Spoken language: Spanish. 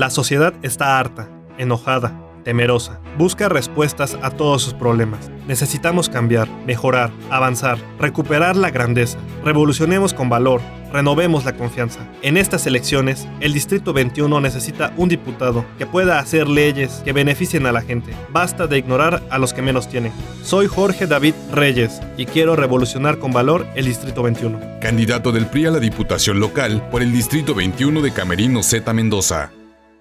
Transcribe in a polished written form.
La sociedad está harta, enojada, temerosa. Busca respuestas a todos sus problemas. Necesitamos cambiar, mejorar, avanzar, recuperar la grandeza. Revolucionemos con valor. Renovemos la confianza. En estas elecciones, el Distrito 21 necesita un diputado que pueda hacer leyes que beneficien a la gente. Basta de ignorar a los que menos tienen. Soy Jorge David Reyes y quiero revolucionar con valor el Distrito 21. Candidato del PRI a la Diputación Local por el Distrito 21 de Camerino Z, Mendoza.